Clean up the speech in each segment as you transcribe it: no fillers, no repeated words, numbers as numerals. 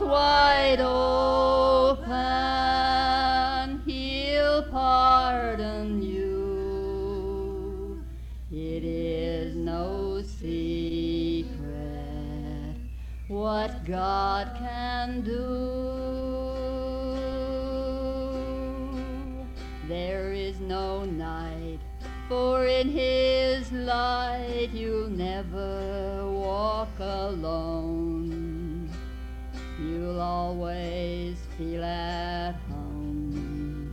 wide open, He'll pardon you. It is no secret what God can do. There is no night, for in His light you'll never walk alone. You'll always feel at home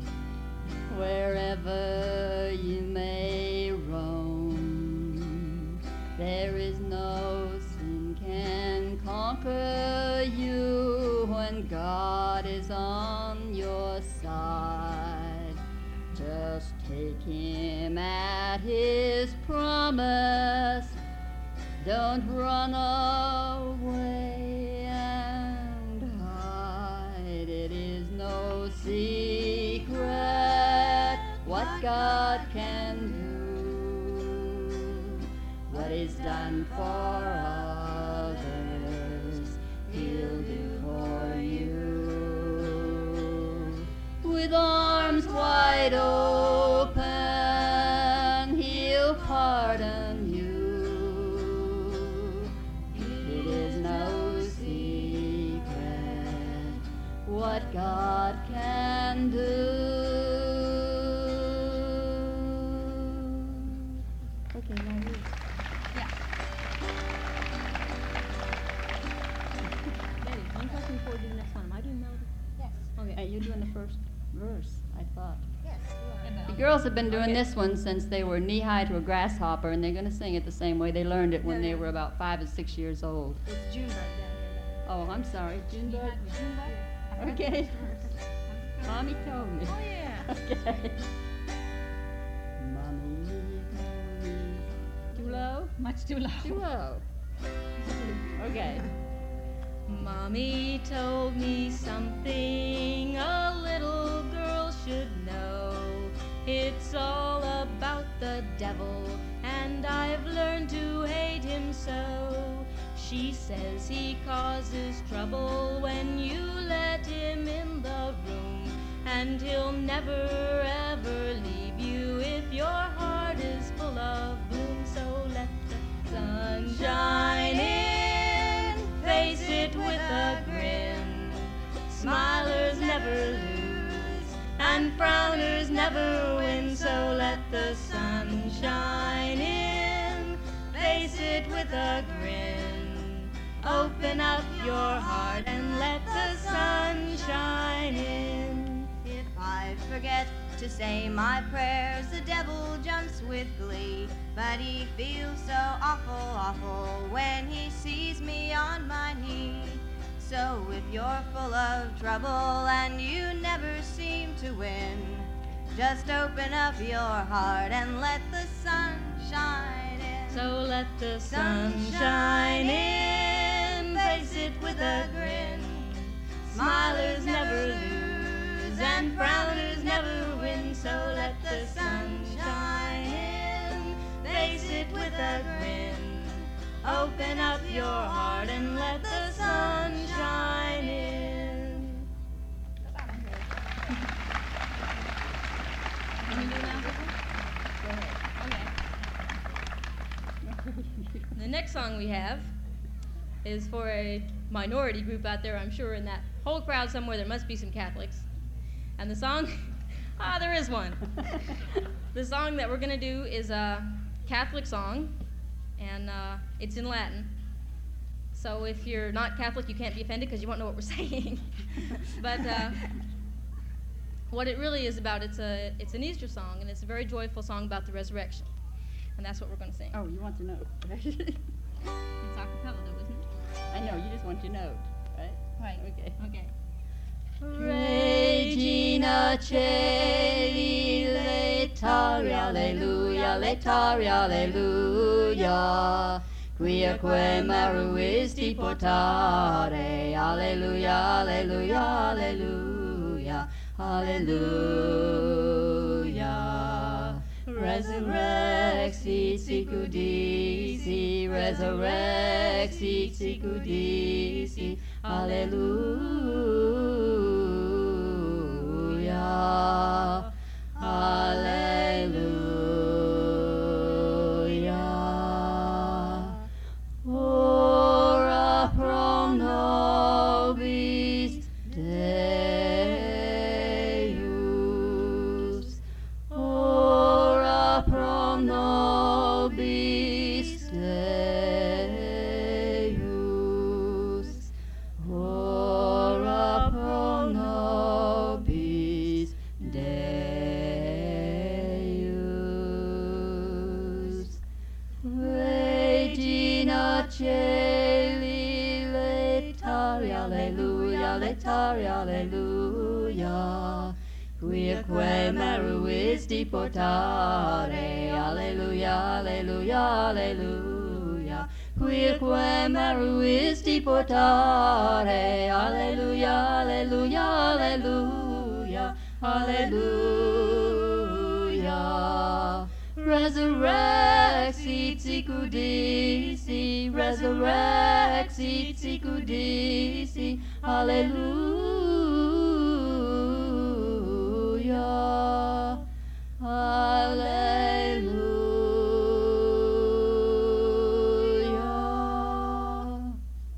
wherever you may roam. There is no sin can conquer you when God is on your side. Just take Him at His promise. Don't run away and hide. It is no secret what God can do. What is done for others, He'll do for you. With arms wide open, He'll pardon you. It is no secret what God can do. Okay, now you. Yeah. Betty, one question before we do the next one. Am I doing melody? Yes. Okay. You're doing the first verse, I thought. Yes, you are. The girls have been doing this one since they were knee-high to a grasshopper, and they're going to sing it the same way they learned it when they were about 5 and 6 years old. It's Junebug down here. Oh, I'm sorry. Junebug? Okay. Mommy told me. Oh, yeah. Okay. Mommy told me. Too low? Much too loud. Too low. Okay. Mommy told me something a little girl should know. It's all about the devil, and I've learned to hate him so. She says he causes trouble when you let him in the room, and he'll never ever leave you if your heart is full of gloom. So let the sun shine in, face it with a grin. Smilers never lose, and frowners never win. So let the sun shine in, face it with a grin. Open up your heart and let the sun shine in. If I forget to say my prayers, the devil jumps with glee. But he feels so awful, awful when he sees me on my knee. So if you're full of trouble and you never seem to win, just open up your heart and let the sun shine in. So let the sun shine in, face it with a grin. Smilers never lose, and frowners never win. So let the sun shine in, face it with a grin. Open up your heart and let the sun shine in. Can we do now? Go ahead. Okay. The next song we have is for a minority group out there. I'm sure in that whole crowd somewhere there must be some Catholics. And the song, there is one. The song that we're going to do is a Catholic song, and it's in Latin. So if you're not Catholic, you can't be offended because you won't know what we're saying. But what it really is about, it's an Easter song, and it's a very joyful song about the resurrection. And that's what we're going to sing. Oh, you want to know. It's a cappella, though, isn't it? I know, you just want to note, right? Right. Okay. Okay. Regina Celi, letari, alleluia, letari, alleluia. Quiaque meruisti portare, alleluia, alleluia, alleluia, alleluia. Resurrexit sicudisi, resurrexit sicudisi, Hallelujah. Hallelujah. Ora pro nobis Deus. Ora pro nobis Deus. Ora pro nobis Deus. Regina Celi, letari, alleluia, letari, alleluia. Quioque meruis deportare, alleluia, alleluia, alleluia. Quioque meruis deportare, alleluia, alleluia, alleluia, alleluia. Resurrexit sicudisi, resurrexit sicudisi, alleluia, alleluia.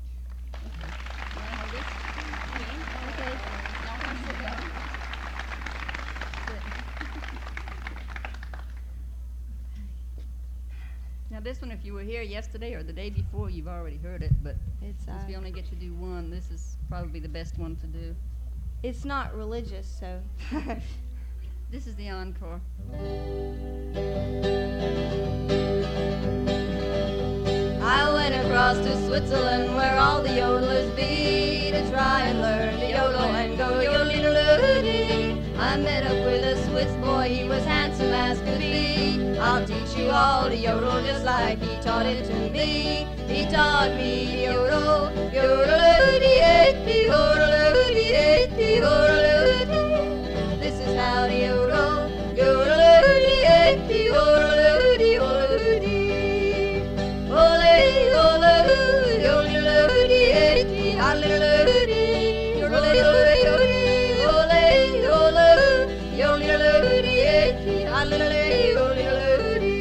Now this one, if you were here yesterday or the day before, you've already heard it, but It's since we only get to do one, this is probably the best one to do. it's not religious, so This is the encore. I went across to Switzerland where all the yodelers be to try and learn to yodel and go yodelity. I met up with a Swiss boy, he was handsome as could be. I'll teach you all to yodel just like he taught it to me. He taught me to yodel, yodelity, yodelity, yodelity. This is how to yodel, yodelity, yodelity, yodelity. Ole, ole, yodelity, yodelity, yodelity, ole, ole, yodelity, yodelity.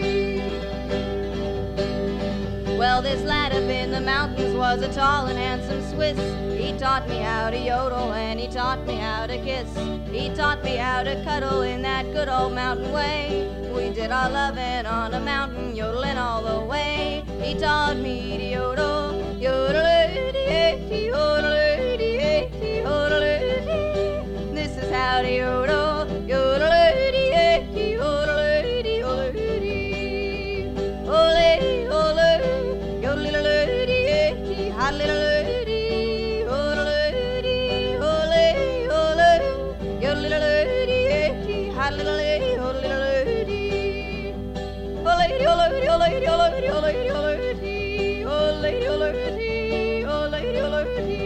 Well, this lad up in the mountains was a tall and handsome Swiss. He taught me how to yodel and he taught me how to kiss. He taught me how to cuddle in that good old mountain way. We did our loving on a mountain, yodeling all the way. He taught me to yodel, yodelity, yodelity, yodelity. This is how to yodel, yodelity, yodelity, yodelity. Ole, ole, yodelity, yodelity, yodelity, ole, ole, yodelity, yodelity, yodelity. Ole, ole, ole, ole, ole, ole, ole, ole, ole, ole.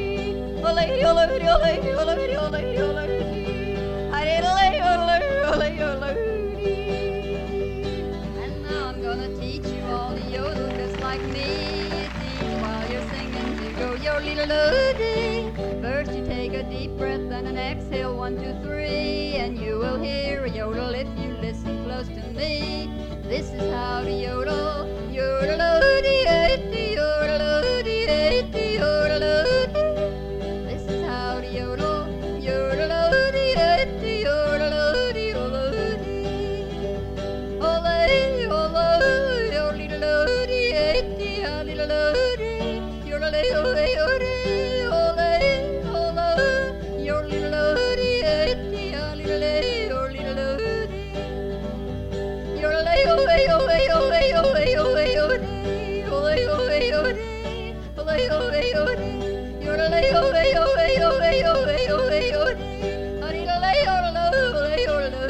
And now I'm gonna teach you all to yodel just like me. It's easy while you're singing to go yodelity. First you take a deep breath and an exhale, 1, 2, 3, and you will hear a yodel if you listen close to me. This is how to yodel, yodelity, yodelity, yodelity. This is how to yodel, yodelity, yodelity, yodelity. Ole, ole, yodelity, yodelity, yodelity, ole, ole, ole, ole, yodelity, yodelity, yodelity. Yodelay, ole, ole, ole, ole, ole, ole, ole, ole, ole, ole, ole, ole. Yodelay, ole, ole, ole, ole, ole, ole. Arilay, ole, ole, ole.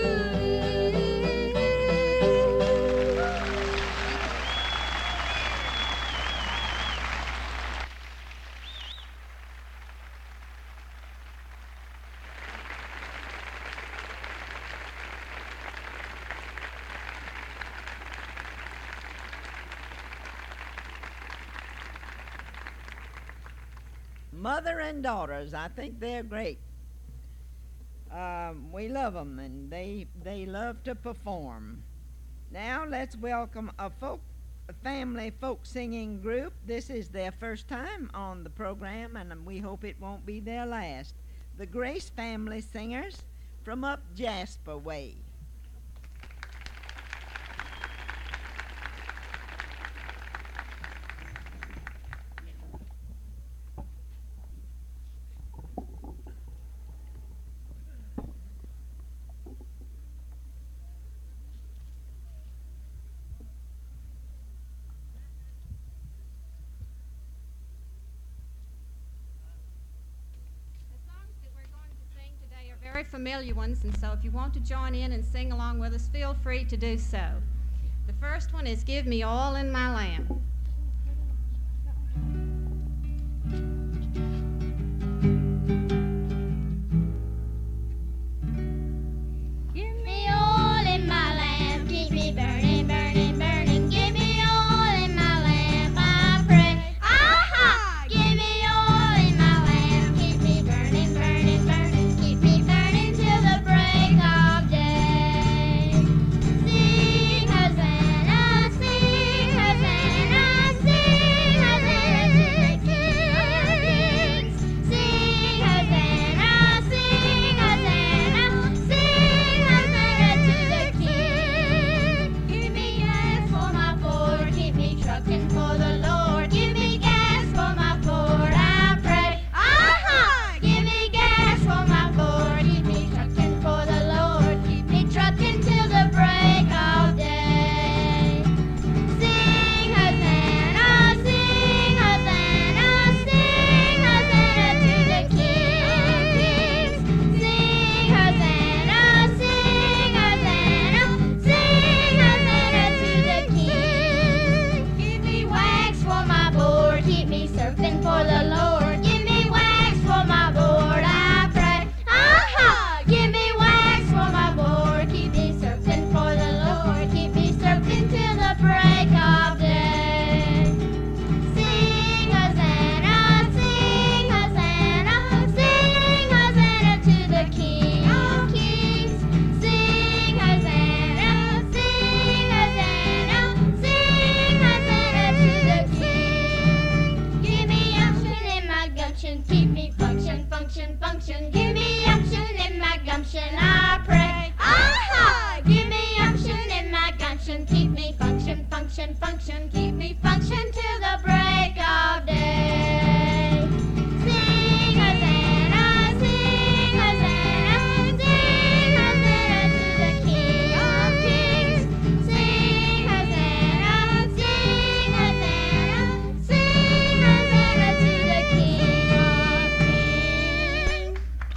mother and daughters. I think they're great. We love them, and they love to perform. Now let's welcome a family folk singing group. This is their first time on the program, and we hope it won't be their last. The Grace Family Singers from up Jasper Way. Very familiar ones, and so if you want to join in and sing along with us, feel free to do so. The first one is Give Me Oil in My Lamp. Give me oil in my lamp, keep me burning, burning, burning. Give me oil in my lamp, I pray. Aha! Give me oil in my lamp, keep me burning, burning, burning. Keep me burning till the break of day. Sing Hosanna, sing Hosanna, sing Hosanna to the King of Kings. Sing Hosanna, sing Hosanna, sing Hosanna to the King. Give me gas for my Ford, keep me trucking for the Lord. Give me gas for my Ford, I pray. Aha! Give me gas for my Ford, keep me trucking for the Lord. Keep me trucking till the break of day. Sing Hosanna, sing Hosanna, sing Hosanna to the King of Kings. Sing Hosanna, sing Hosanna, sing Hosanna to the King. Give me wax for my board, keep me surfing for the Lord. Give me wax for my board, I pray. Aha! Give me wax for my board, keep me surfing for the Lord. Keep me surfing till the break of day. Sing Hosanna, sing Hosanna, sing Hosanna to the King of Kings. Sing Hosanna, sing Hosanna, sing Hosanna to the King. Give me unction in my gumption, keep me function, function, function. Give me unction in my gumption, I pray. Aha! Give me unction in my gumption, keep me function, function, function. Keep me function till the break of day. Sing Hosanna, sing Hosanna, sing Hosanna to the King of Kings. Sing Hosanna, sing Hosanna, sing Hosanna to the King of Kings.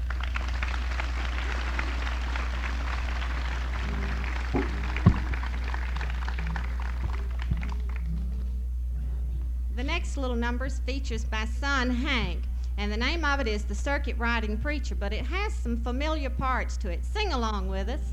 The next little number features my son Hank, and the name of it is The Circuit Riding Preacher, but it has some familiar parts to it. Sing along with us.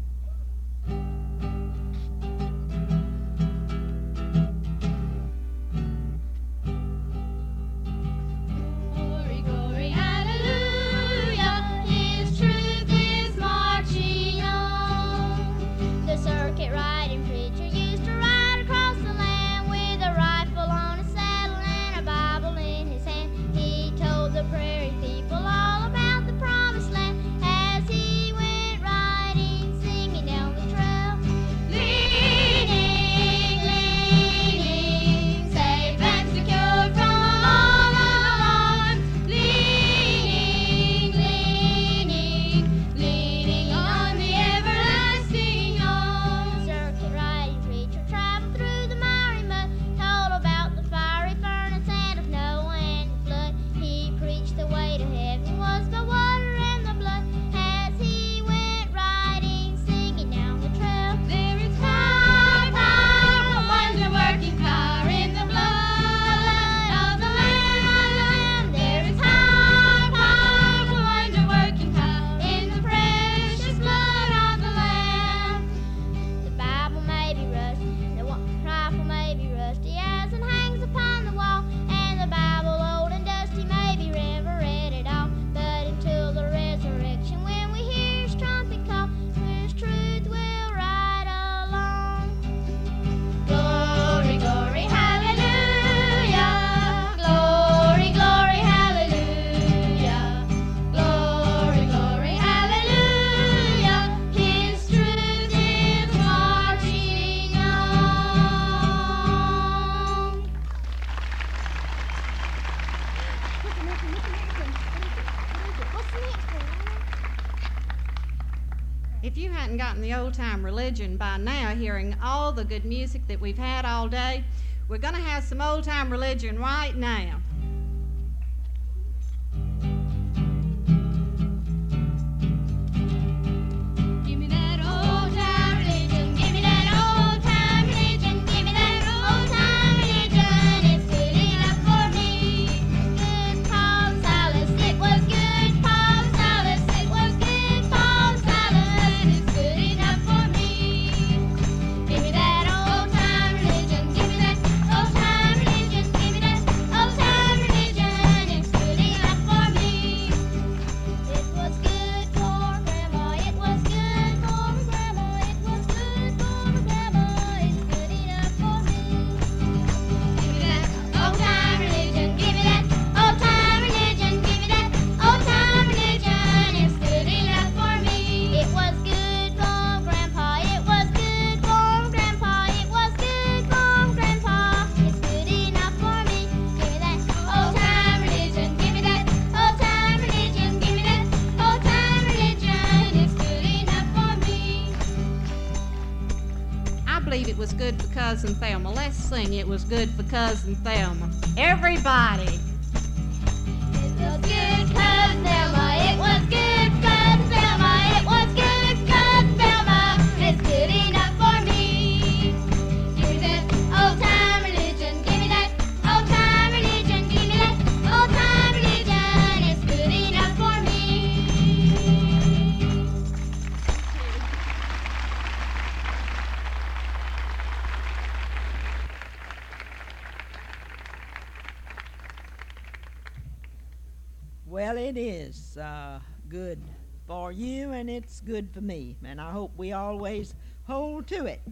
Glory, glory, hallelujah, His truth is marching on. The circuit riding preacher used to ride across the land with a rifle on his saddle and a Bible in his hand. He told the prairie people all about the promised land as he went riding the old-time religion by now, hearing all the good music that we've had all day. We're going to have some old-time religion right now. Give me that old-time religion, give me that old-time religion, give me that old-time religion. It's good enough for me. Good Paul Silas, it was good Paul Silas, it was good Paul Silas. It's good enough for me. Give me that old-time religion, give me that old-time religion, give me that old-time religion. It's good enough for me. It was good for Grandma, it was good for Grandma, it was good for Grandma. It's good enough for me. Give me that old-time religion, give me that old-time religion, give me that old-time religion. It's good enough for me. It was good for Grandpa, it was good for Grandpa, it was good for Grandpa. It's good enough for me. Give me that old-time religion, give me that old-time religion, give me that old-time religion. It's good enough for me. I believe it was good for Cousin Thelma. Let's sing It Was Good for Cousin Thelma. Everybody. It was good, Cousin Thelma. It was good, Cousin Thelma. It was good, Cousin Thelma. It's good enough for me. Give me that old-time religion. Give me that old-time religion. Give me that old-time religion. It's good enough for me. Well, it is good for you, and it's good for me, and I hope we always hold to it.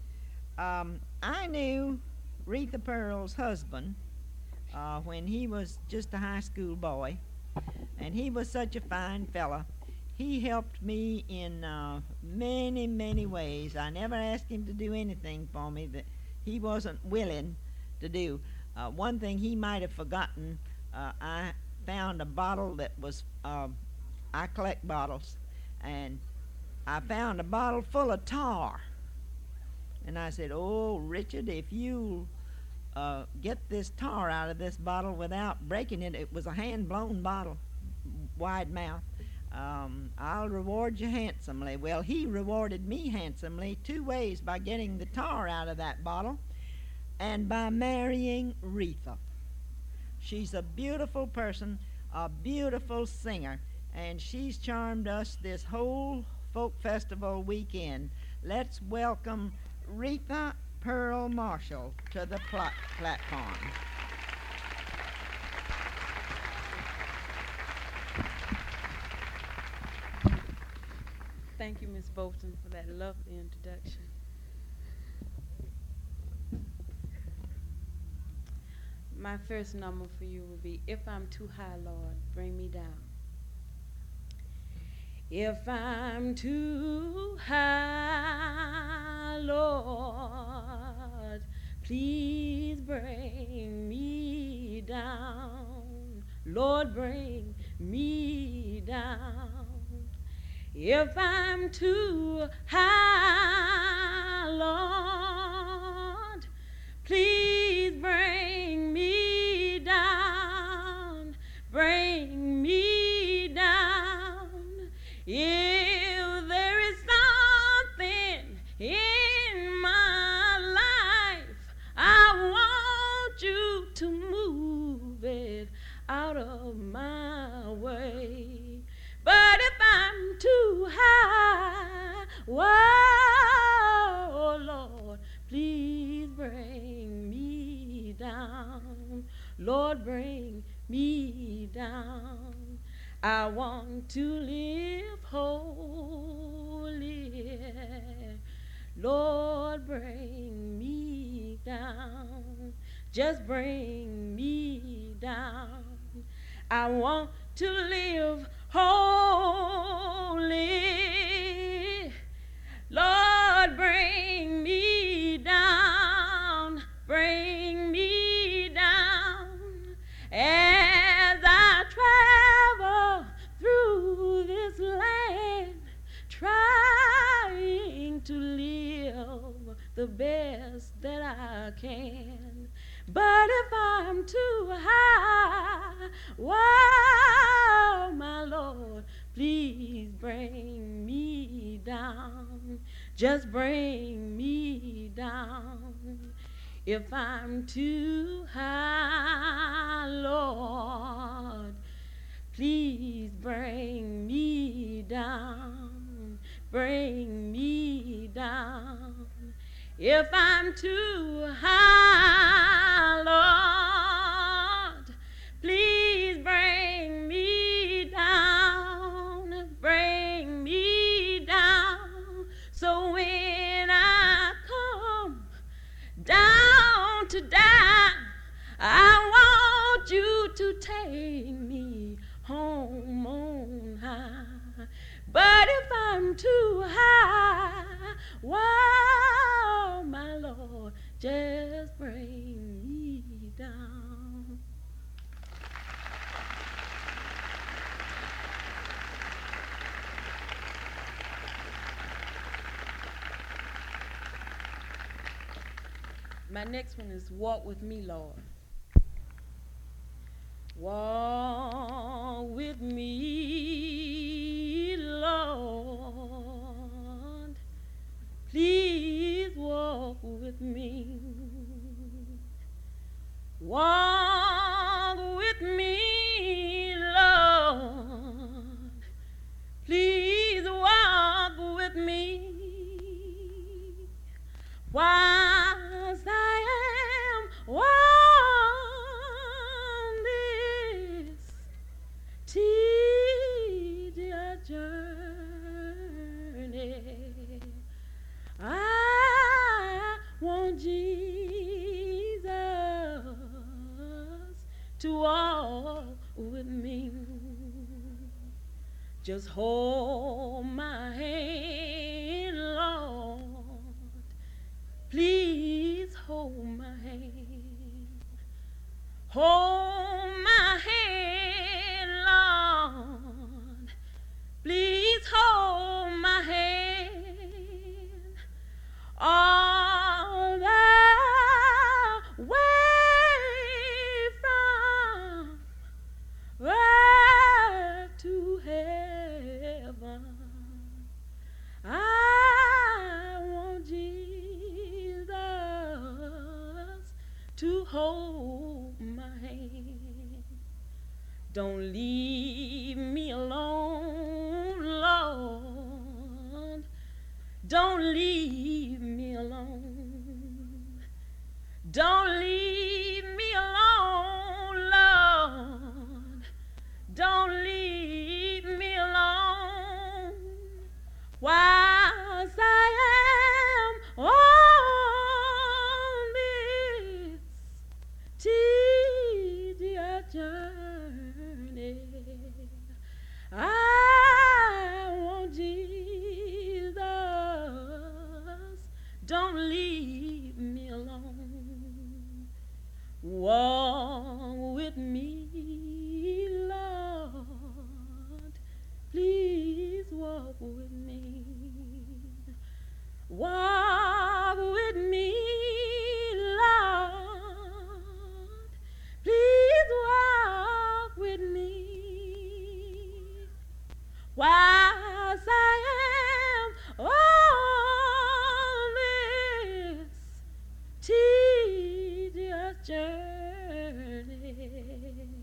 I knew Retha Pearl's husband when he was just a high school boy, and he was such a fine fella. He helped me in many, many ways. I never asked him to do anything for me that he wasn't willing to do. One thing he might have forgotten, I found a bottle that was, I collect bottles, and I found a bottle full of tar. And I said, "Oh, Richard, if you get this tar out of this bottle without breaking it," it was a hand-blown bottle, wide mouth, "I'll reward you handsomely." Well, he rewarded me handsomely 2 ways: by getting the tar out of that bottle and by marrying Retha. She's a beautiful person, a beautiful singer, and she's charmed us this whole folk festival weekend. Let's welcome Retha Pearl Marshall to the platform. Thank you, Miss Bolton, for that lovely introduction. My first number for you will be "If I'm Too High, Lord, Bring Me Down." If I'm too high, Lord, please bring me down. Lord, bring me down. If I'm too high, Lord, please bring me down. Bring me down. If there is something in my life, I want you to move it out of my way. But if I'm too high, whoa, Lord, please bring me down. Lord, bring me down. I want to live holy. Lord, bring me down. Just bring me down. I want to live holy. Lord, bring me down. Bring me down. As I travel through this land, trying best that I can. But if I'm too high, whoa, my Lord, please bring me down. Just bring me down. If I'm too high, Lord, please bring me down. Bring me down. If I'm too high, Lord, please bring me down. Bring me down. So when I come down to die, I want you to take me home on high. But if I'm too high, whoa, my Lord, just bring me down. My next one is Walk With Me, Lord. Walk with me, Lord. Please walk with me. Walk with me, Lord. Please walk with me. Whilst I am on this tedious journey, I want Jesus to walk with me. Just hold my hand, Lord. Please hold my hand. Hold my hand, Lord. Please hold my hand. All the way from earth to heaven, I want Jesus to hold my hand. Don't leave me alone, Lord. Don't leave me alone. Don't leave me alone, Lord. Don't leave me alone. Whilst I am on this tedious journey, I want Jesus. Don't leave me alone. Walk with me, Lord. Please walk with me. Walk with me, Lord. Please walk with me. Whilst I am on this tedious journey,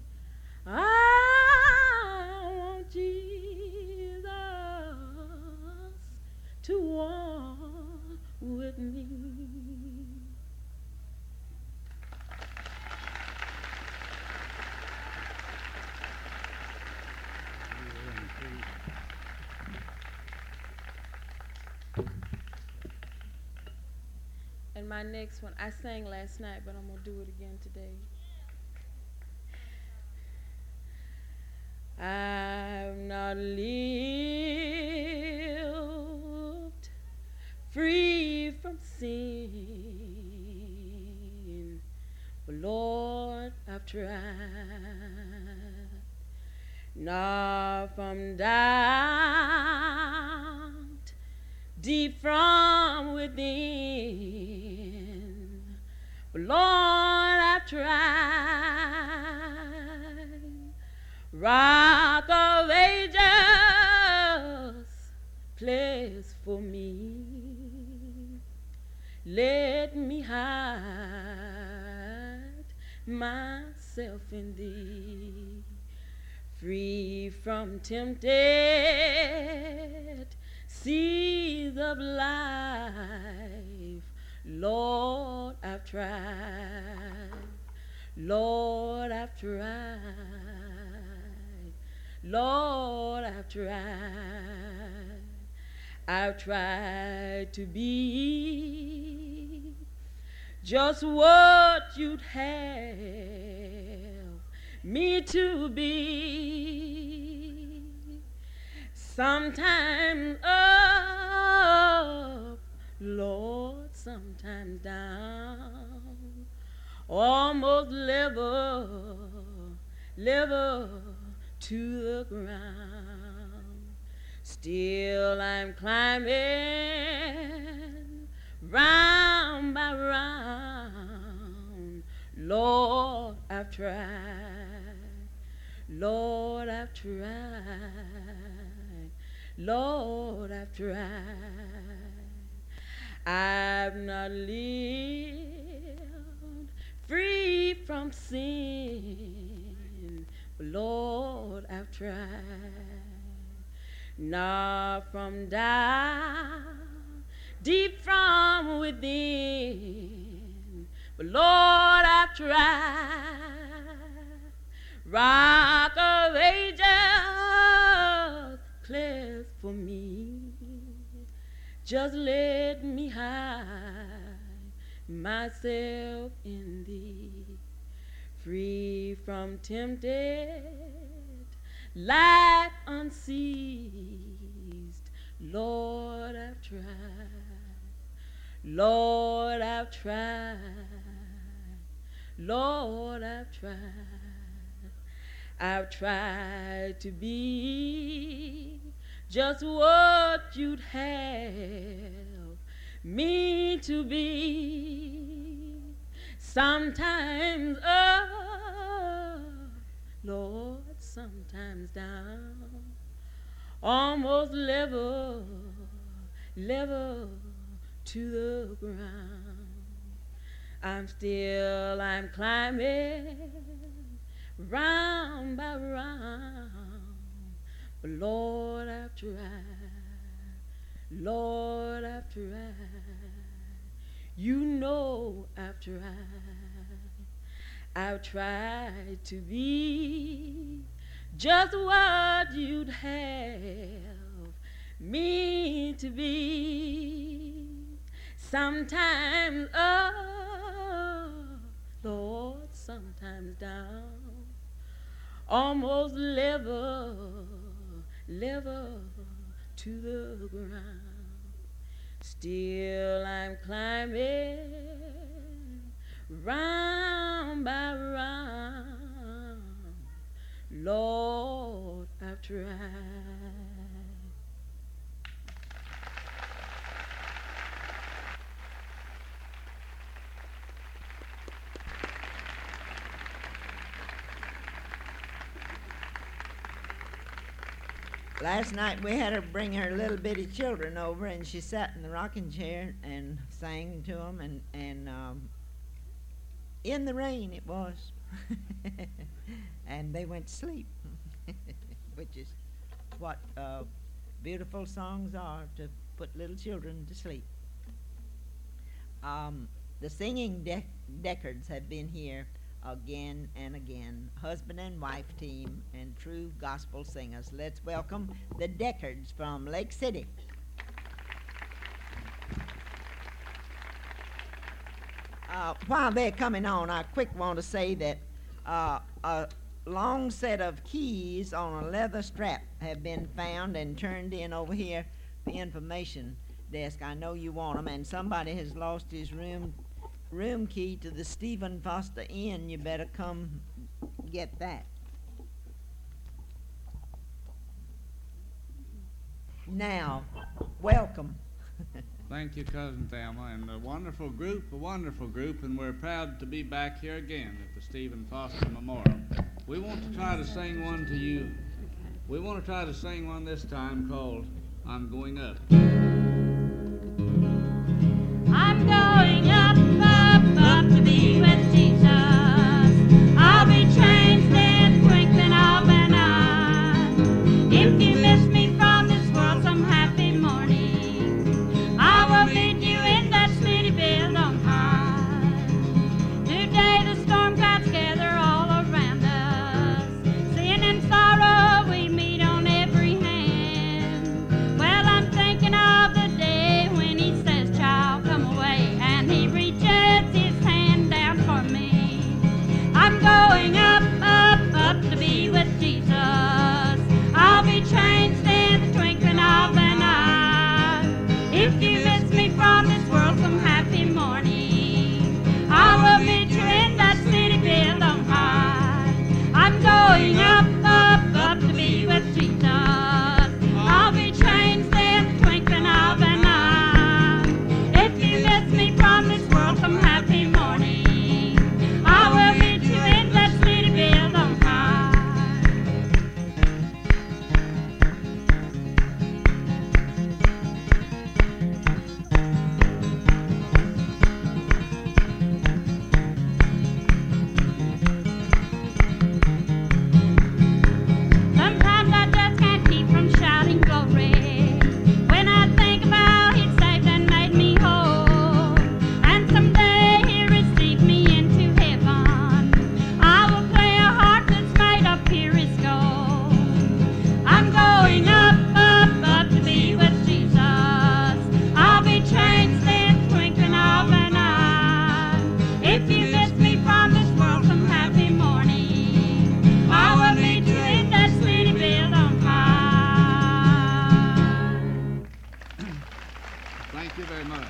I want Jesus to walk with me. And my next one, I sang last night, but I'm going to do it again today. I've not lived free from sin, but Lord, I've tried, not from doubt, deep from within. I've tried. Rock of Ages, place for me. Let me hide myself in thee, free from tempted seas of life. Lord, I've tried. Lord, I've tried. Lord, I've tried. I've tried to be just what you'd have me to be. Sometimes up, Lord, sometimes down, almost level to the ground. Still I'm climbing round by round. Lord, I've tried. Lord, I've tried. Lord, I've tried. I've not lived free from sin, but Lord, I've tried. Not from down, deep from within, but Lord, I've tried. Rock of Ages, clear for me. Just let me hide myself in thee, free from tempted light unceased. Lord, I've tried. Lord, I've tried. Lord, I've tried. I've tried to be just what you'd have me to be. Sometimes up, Lord, sometimes down, almost level to the ground. I'm climbing round by round, but Lord, I've tried. Lord, I've tried. You know I've tried. I've tried to be just what you'd have me to be. Sometimes up, Lord, sometimes down, almost level to the ground. Still I'm climbing round by round. Lord, I've tried. Last night we had her bring her little bitty children over, and she sat in the rocking chair and sang to them, and in the rain it was, and they went to sleep, which is what beautiful songs are, to put little children to sleep. The singing Deckards have been here again and again, husband and wife team and true gospel singers. Let's welcome the Deckards from Lake City. While they're coming on, I quick want to say that a long set of keys on a leather strap have been found and turned in over here for information desk. I know you want them, and somebody has lost his room key to the Stephen Foster Inn. You better come get that. Now, welcome. Thank you, Cousin Thelma, and a wonderful group, and we're proud to be back here again at the Stephen Foster Memorial. We want to try to sing one to you. We want to try to sing one this time called I'm Going Up. I'm going up, up, up to be with Jesus. I'll be changed in the twinkling of an eye. If you miss me from this world some happy morning, I will meet you in that city built on high. Today the storm clouds gather all around us. Sin and sorrow we meet on every hand. Well, I'm thinking of the day when he says, child, come away, and he reaches his hand down for me. I'm going up, up, up to be with Jesus. I'll be changed in the twinkling of an eye. If you miss me from this world some happy morning, I will meet you in that city built on high. I'm going up, up, up to be with Jesus. I'll be changed in the twinkling of an eye. If you miss me from this world some happy morning, I will meet you in that city built on high. Sometimes I just can't keep from shouting glory when I think about He saved and made me whole, and someday He'll receive me into heaven. I will play a harp that's made of purest gold. I'm going up, up, up to be with Jesus. I'll be changed in the twinkling of an eye. If you miss me from this world some happy morning, I will meet you in that city built on high. Thank you very much.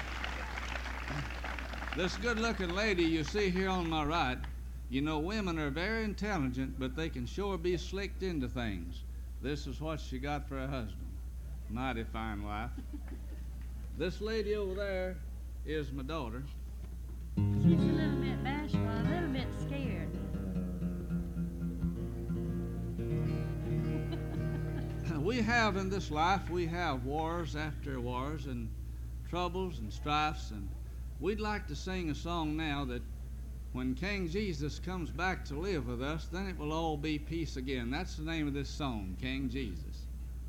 This good-looking lady you see here on my right, you know women are very intelligent, but they can sure be slicked into things. This is what she got for a husband. Mighty fine wife. This lady over there is my daughter. She's a little bit bashful, a little bit scared. We have in this life, we have wars after wars and troubles and strifes, and we'd like to sing a song now that when King Jesus comes back to live with us, then it will all be peace again. That's the name of this song, King Jesus.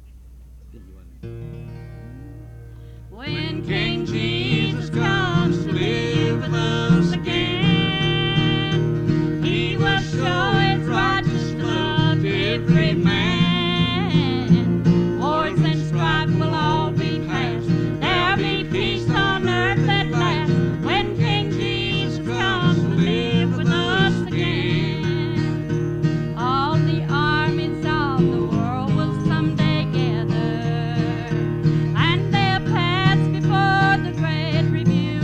When King Jesus comes to live with us again, He will show His righteous love to every man. Wars and strife will all be past. There'll be peace on earth at last. When King Jesus comes to live with us again, all the armies of the world will someday gather, and they'll pass before the great review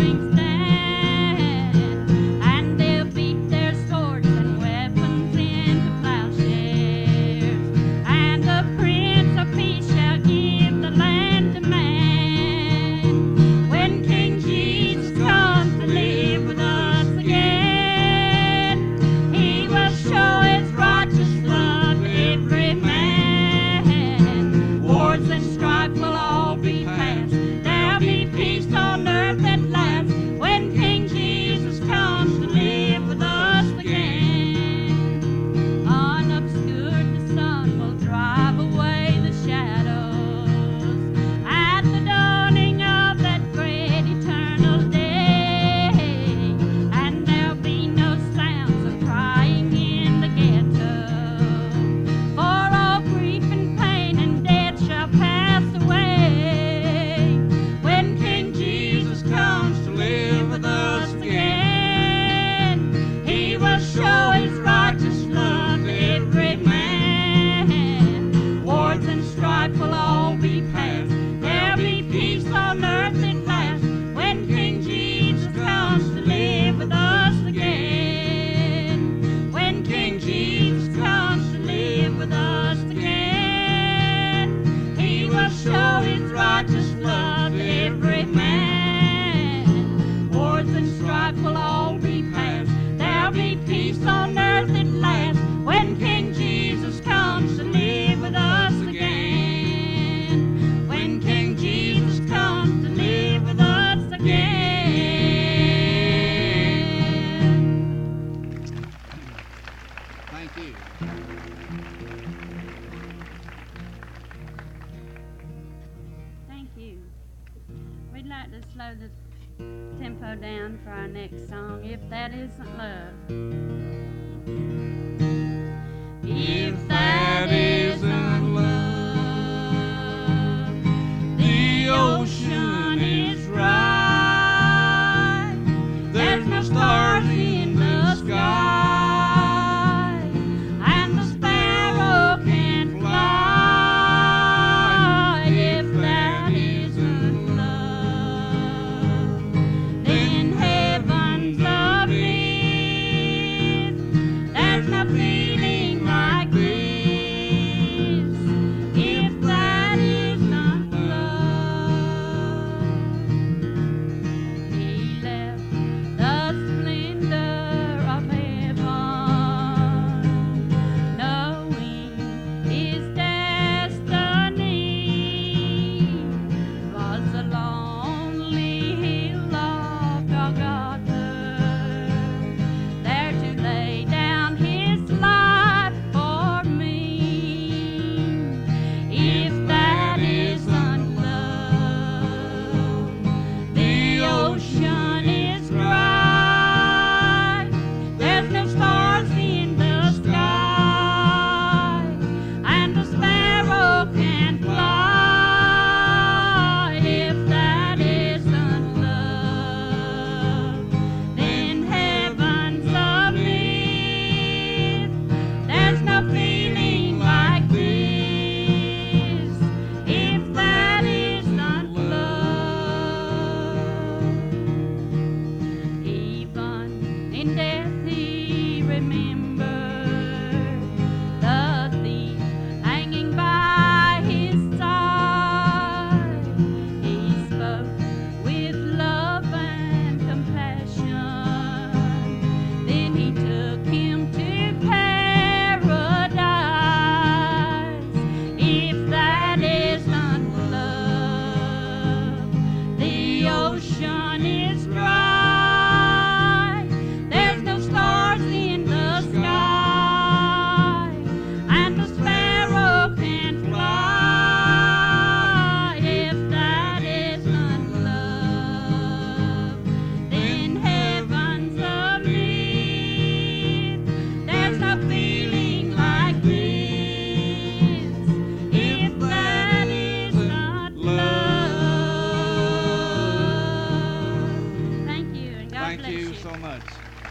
our next song, If That Isn't Love. If that isn't love, the ocean is dry. There's no stars in the sky, and the sparrow can't fly. If that isn't love, then heaven's a bliss. There's no feeling like this. If that isn't love, he left the splendor of heaven, knowing his destiny was the lonely hill of Golgotha, there to lay down his life for me. If that isn't love, the ocean is dry. There's no stars in the sky, and the sparrow can't fly. If that isn't love, then heaven's a myth. There's no feeling like this. If that isn't love, even in death he remembered the thief hanging by his side. He spoke with love and compassion. Then he took him to paradise. If that isn't love, the ocean is dry. There's no stars in the sky, and the sparrow can't fly. If that isn't love, then heaven's a myth. There's no feeling like this. If that isn't love. Thank you, and God Thank bless you so much.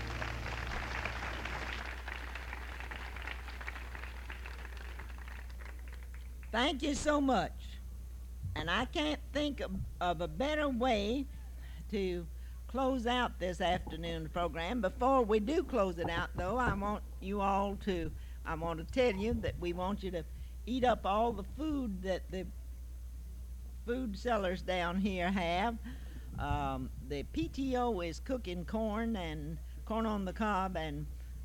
Thank you so much. And I can't think of a better way to close out this afternoon program. Before we do close it out, though, I want to tell you that we want you to eat up all the food that the food sellers down here have. The PTO is cooking corn on the cob and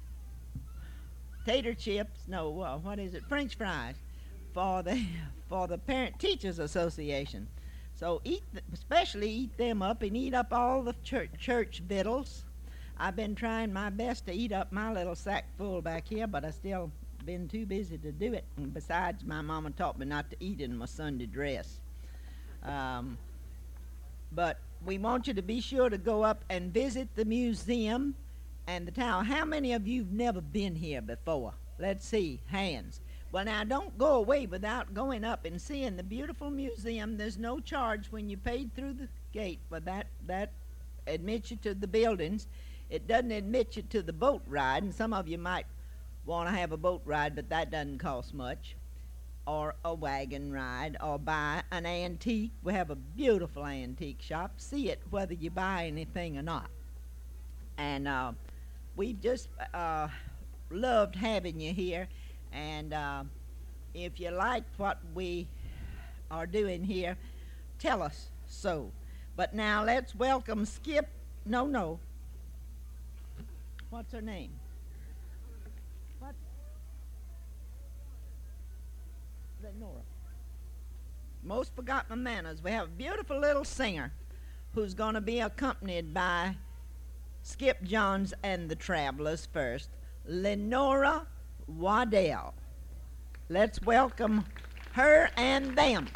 tater chips. No, what is it? French fries for the Parent Teachers Association. So especially eat them up and eat up all the church victuals. I've been trying my best to eat up my little sack full back here, but I still been too busy to do it. And besides, my mama taught me not to eat in my Sunday dress. But we want you to be sure to go up and visit the museum and the town. How many of you have never been here before? Let's see, hands. Well, now, don't go away without going up and seeing the beautiful museum. There's no charge when you paid through the gate, but that admits you to the buildings. It doesn't admit you to the boat ride, and some of you might want to have a boat ride, but that doesn't cost much, or a wagon ride, or buy an antique. We have a beautiful antique shop. See it whether you buy anything or not. And we've just loved having you here. And if you like what we are doing here, tell us so. But now let's welcome Skip. No. What's her name? What? Lenora. Most forgot my manners. We have a beautiful little singer who's going to be accompanied by Skip Johns and the Travelers first. Lenora Waddell. Let's welcome her and them.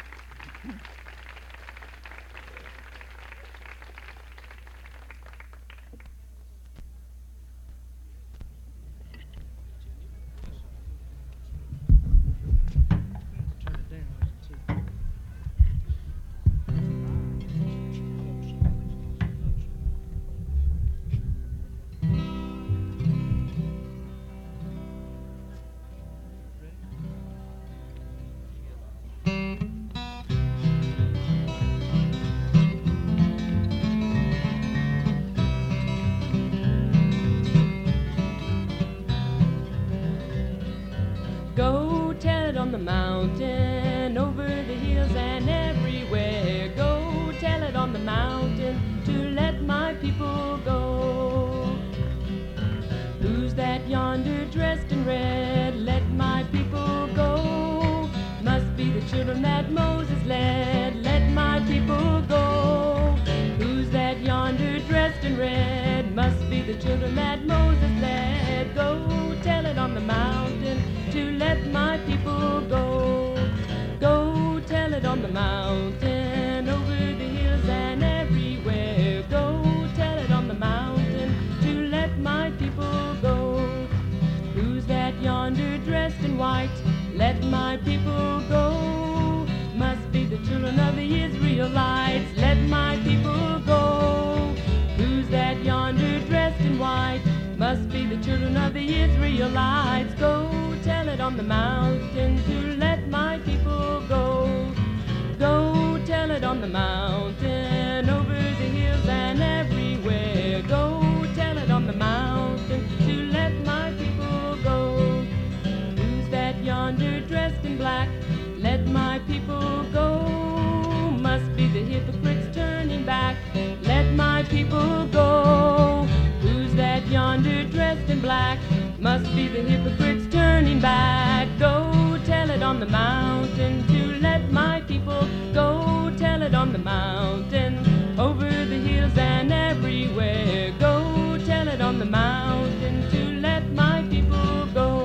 on the mountain, over the hills and everywhere. Go tell it on the mountain to let my people go. Who's that yonder dressed in red? Let my people go. Must be the children that Moses led. Let my people go. Who's that yonder dressed in red? Must be the children that Moses led. Go tell it on the mountain to let my people go. Go tell it on the mountain, over the hills and everywhere. Go tell it on the mountain to let my people go. Who's that yonder dressed in white? Let my people go. Must be the children of the Israelites. Let my people go. Who's that yonder dressed in white? Must be the children of the Israelites. Go tell it on the mountain to let my people go. Go tell it on the mountain, over the hills and everywhere. Go tell it on the mountain to let my people go. Who's that yonder dressed in black? Let my people go. Must be the hypocrites turning back. Let my people go. Who's that yonder dressed in black? Must be the hypocrites turning back. Go tell it on the mountain to let my people go. Tell it on the mountain, over the hills and everywhere. Go tell it on the mountain to let my people go.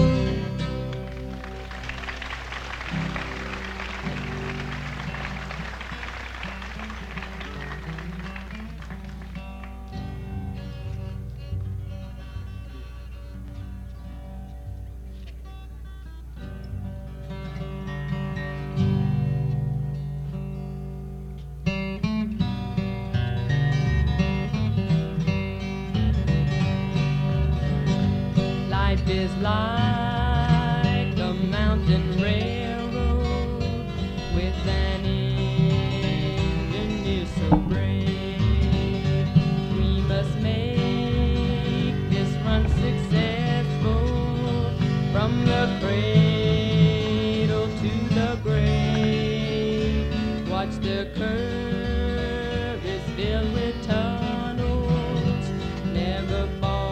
Life is like a mountain railroad with an engineer so brave. We must make this run successful, from the cradle to the grave. Watch the curve is filled with tunnels, never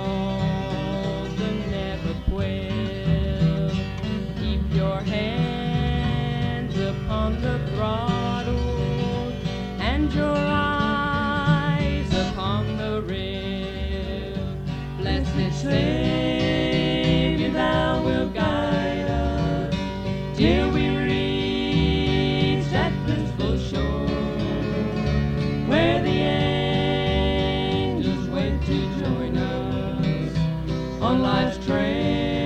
keep your hands upon the throttle and your eyes upon the rail. Blessed Savior, thou wilt guide us till we reach that blissful shore, where the angels wait to join us on life's trail.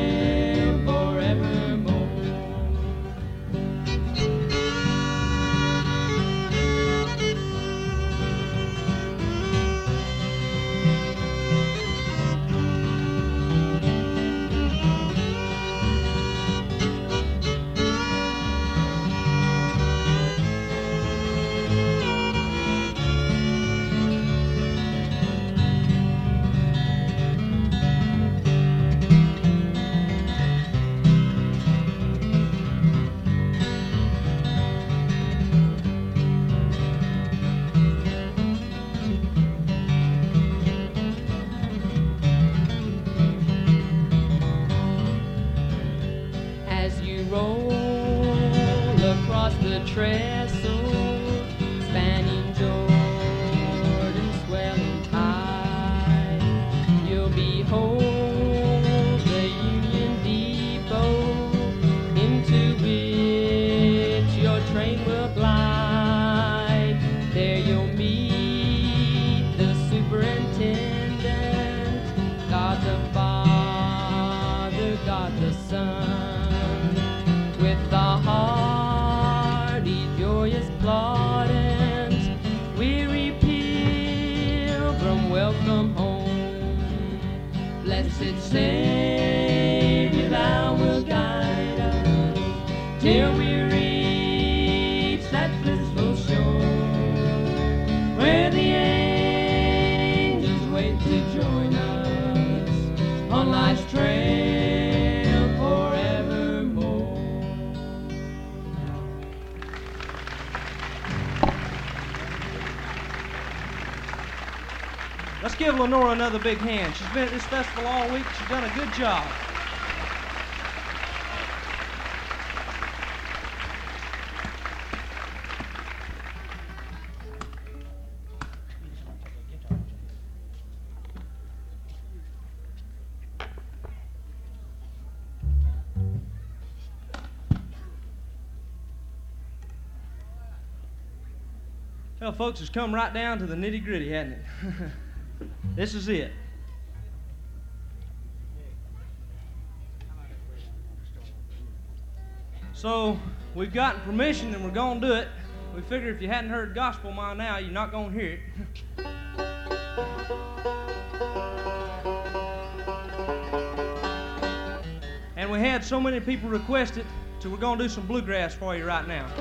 Trestle, spanning Jordan, swelling tide, you'll behold the Union Depot, into which your train will glide. There you'll meet the superintendent, God the Father, God the Son, with the heart joyous plaudits, weary pilgrim, welcome home. Blessed Savior, thou wilt guide us till we reach that blissful shore, where the angels wait to join us on life's trail forevermore. give Lenora another big hand. She's been at this festival all week. She's done a good job. Well, folks, it's come right down to the nitty-gritty, hasn't it? This is it. So, we've gotten permission and we're going to do it. We figure if you hadn't heard gospel by now, you're not going to hear it. And we had so many people request it, so we're going to do some bluegrass for you right now.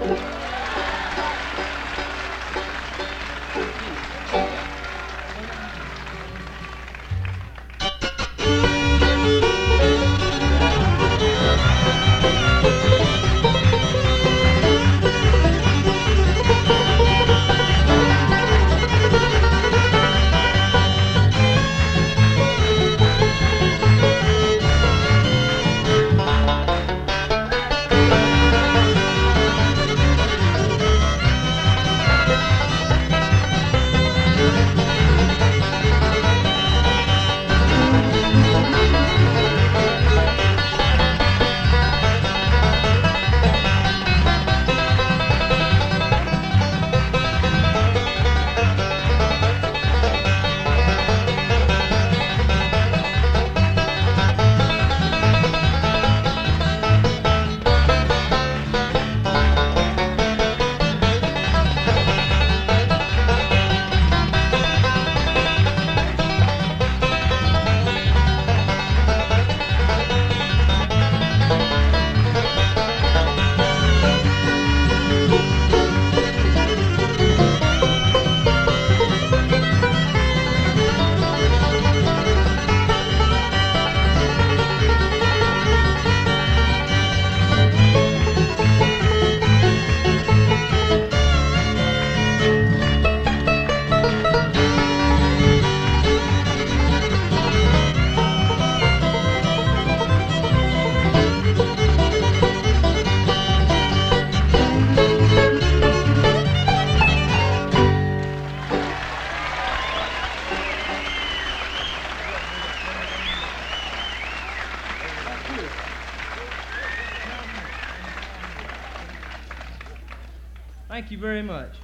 Thank you very much.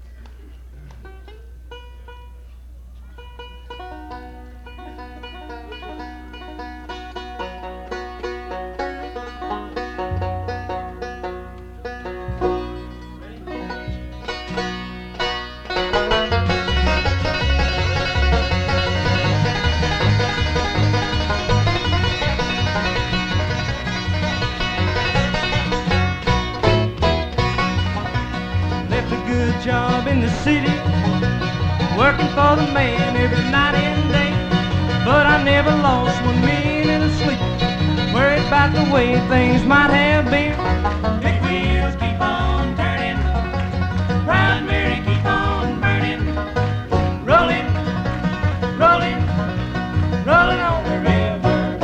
Job in the city, working for the man every night and day. But I never lost 1 minute of sleep, worried about the way things might have been. Big wheels keep on turning, Proud Mary keep on burning, rolling, rolling, rolling on the river.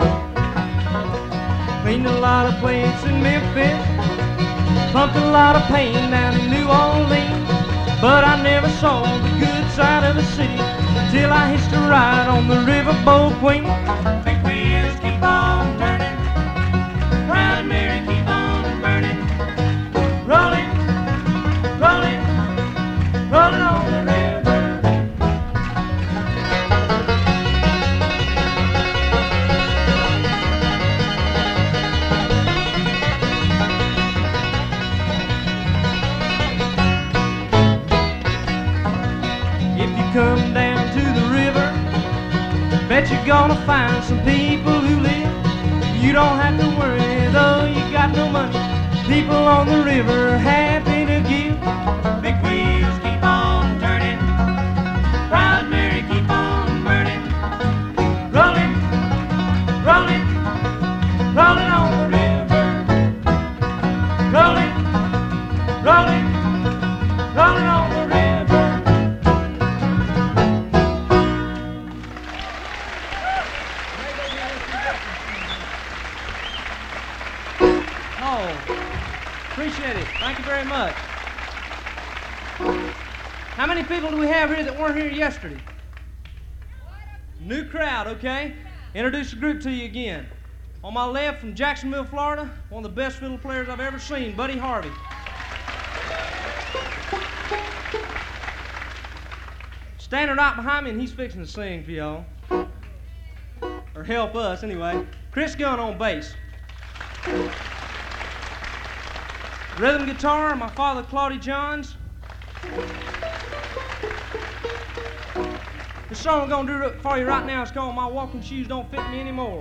Cleaned a lot of plates in Memphis, pumped a lot of pain down in New Orleans. But I never saw the good side of the city till I hitched a ride on the Riverboat Queen. Big wheels keep on turning, Proud Mary keep on burning, rolling, rolling, rolling on the river. Come down to the river, bet you're gonna find some people who live. You don't have to worry though you got no money, people on the river are happy to give. Big wheels keep on turning, Proud Mary keep on burning, rolling, rolling, rolling on the river, rolling, rolling, rolling on the river. Appreciate it. Thank you very much. How many people do we have here that weren't here yesterday? New crowd, okay? Introduce the group to you again. On my left, from Jacksonville, Florida, one of the best fiddle players I've ever seen, Buddy Harvey. Standing right behind me, and he's fixing to sing for y'all. Or help us, anyway. Chris Gunn on bass. Rhythm guitar, my father, Claudie Johns. The song I'm going to do for you right now is called My Walking Shoes Don't Fit Me Anymore.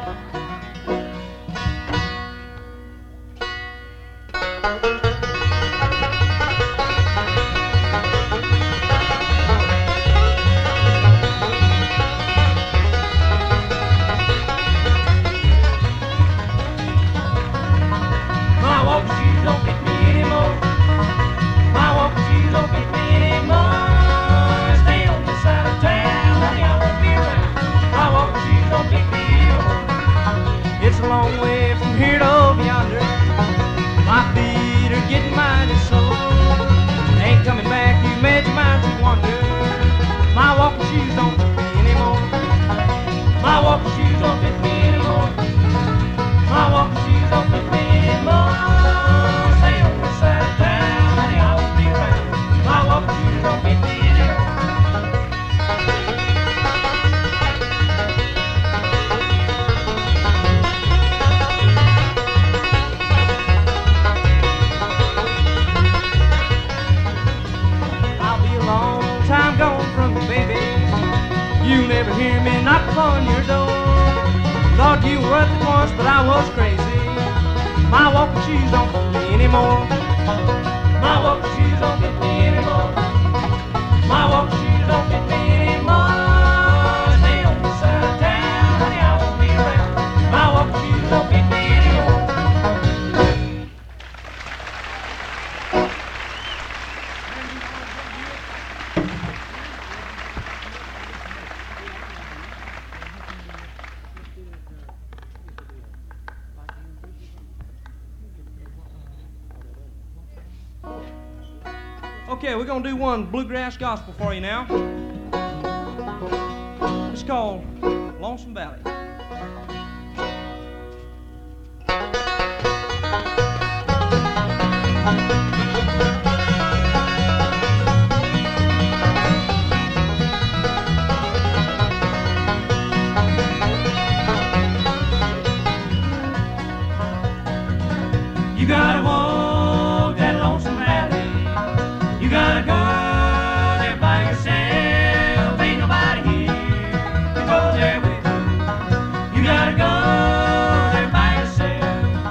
Okay, we're going to do one bluegrass gospel for you now. It's called Lonesome Valley. You gotta walk that lonesome valley. You gotta go there by yourself. Ain't nobody here to go there with you. You gotta go there by yourself.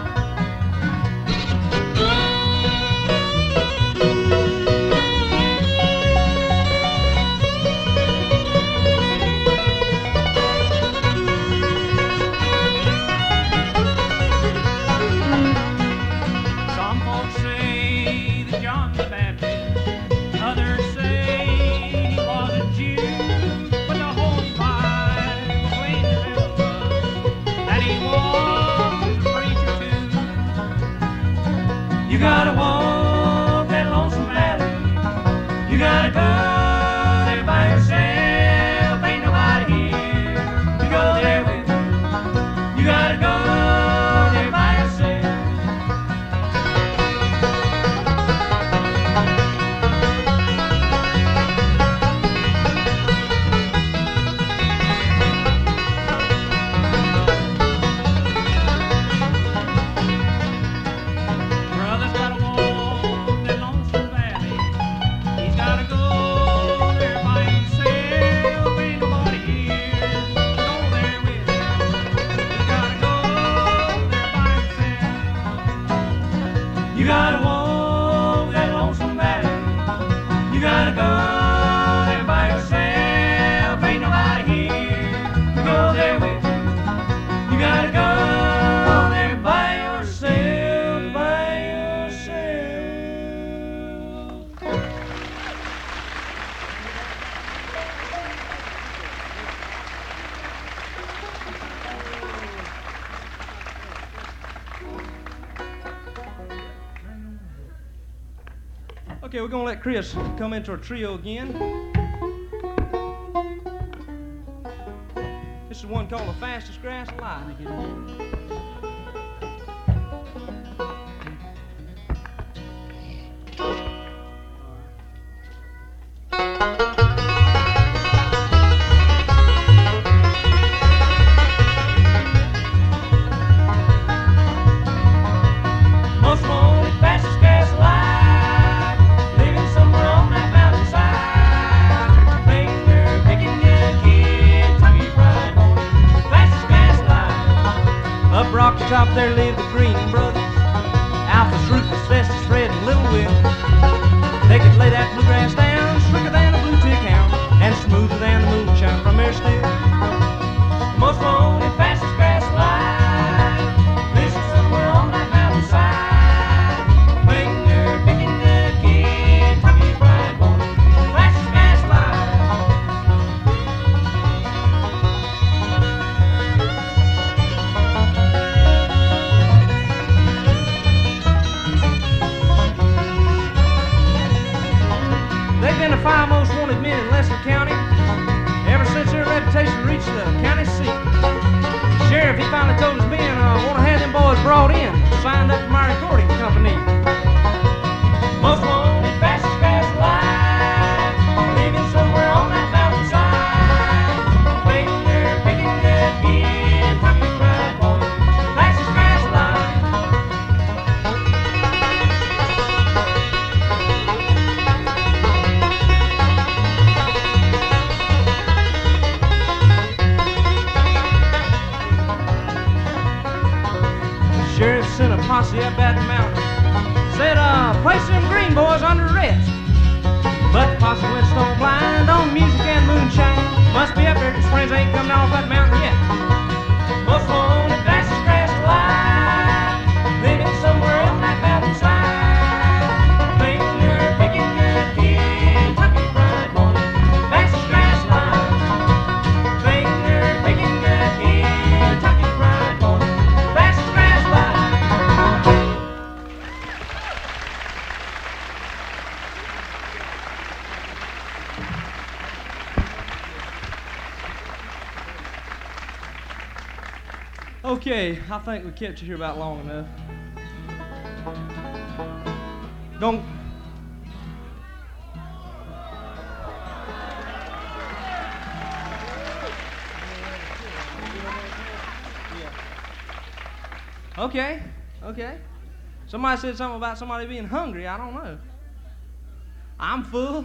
Some folks say that John the Baptist, others say he was a Jew, but the Holy Bible plainly tells us that he was a preacher too. You gotta walk that lonesome valley. You gotta go there by yourself. Ain't nobody here to go there with you. You gotta go there by yourself. Brother's gotta walk that lonesome valley. He's gotta go there by himself. Ain't nobody here to go there with him. He's gotta go there by himself. You gotta walk that lonesome valley. You gotta go there by yourself. Ain't nobody here to go there with you. You gotta go there by yourself, by yourself. Okay, we're going to let Chris come into our trio again. This is one called The Fastest Grass Alive. Top there live the Green brothers, Alpha's Rufus, Festus, Fred, and Little Will. They could lay that bluegrass down slicker than a blue tick hound and smoother than the moonshine from their still. The most lonely, fastest grass alive lives somewhere on that mountainside. Finger picking the Kentucky Fried Boy, fastest grass alive. They've been the 5 most wanted men in Lester County ever since their reputation reached the county seat. The sheriff, he finally told his men, want to have them boys brought in, signed up for my recording company. Most wanted, fastest grass alive, living somewhere on that mountainside. Finger picking the Kentucky Fried Boy, fastest grass alive. Sheriff sent a posse up that mountain. Said, place them Green boys under arrest. But the posse went stone blind on music and moonshine. Must be up there, 'cause friends ain't come down off that mountain yet. Most wanted, fastest grass alive, living somewhere on that mountainside. Finger picking good Kentucky Fried Boy, fastest grass alive. Finger picking good Kentucky Fried Boy, fastest grass alive. Okay, I think we kept you here about long enough. Don't. Okay. Somebody said something about somebody being hungry. I don't know. I'm full.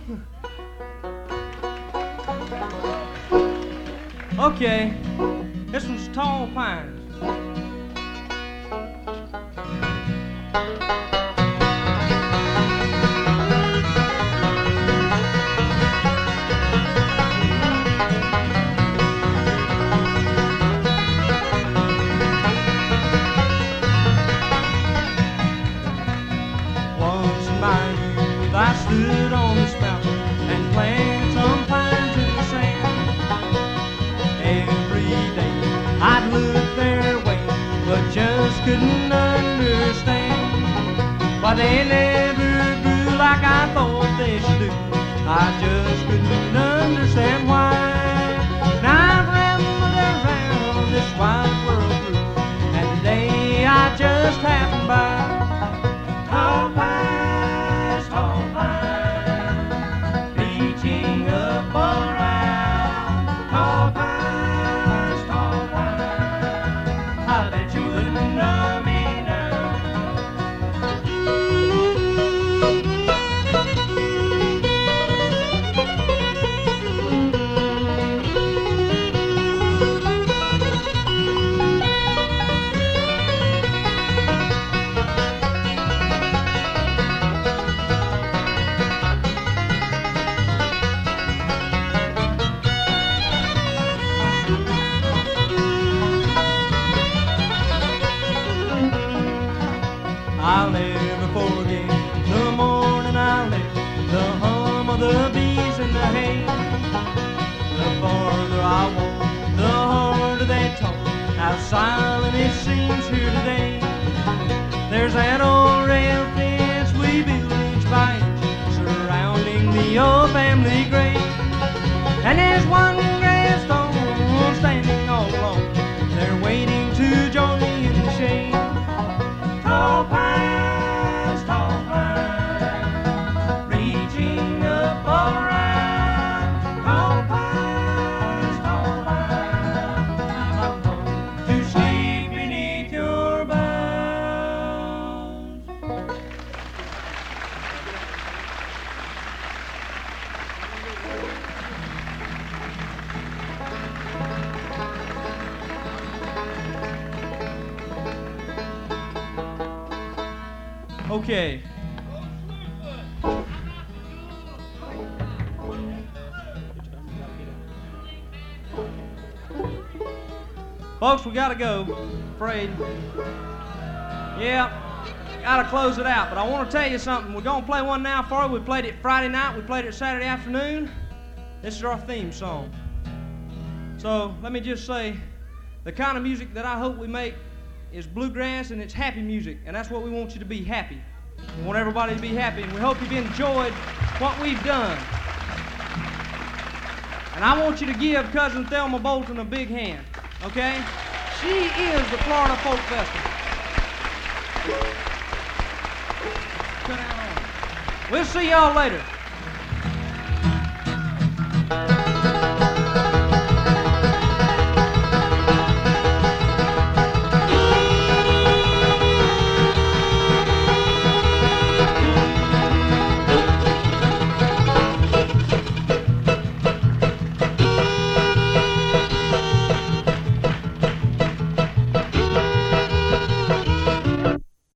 Okay. This one's Tall Pines. Once in my youth I stood on this mountain and planted some pines in the sand. Every day I'd look their way, but just couldn't understand why they never grew like I thought they should do. I just couldn't understand why. Now I've rambled around this wide world through, and today I just happened by. Tall pines, reaching up around. Tall pines, I bet you wouldn't know me now. I'll never forget the morning I left, the hum of the bees in the hay. The farther I walk, the harder they talk, how silent it seems here today. There's that old rail fence we built inch by inch, so And there's one gravestone standing all alone. They're waiting to join me in the shade. Tall pines, reaching up all around. Tall pines, I'm going to sleep beneath your boughs. Okay. Folks, we gotta go. Afraid. Yeah, gotta close it out. But I want to tell you something. We're gonna play one now for you. We played it Friday night. We played it Saturday afternoon. This is our theme song. So let me just say, the kind of music that I hope we make is bluegrass, and it's happy music, and that's what we want you to be, happy. We want everybody to be happy, and we hope you've enjoyed what we've done. And I want you to give Cousin Thelma Bolton a big hand, okay? She is the Florida Folk Festival. We'll see y'all later.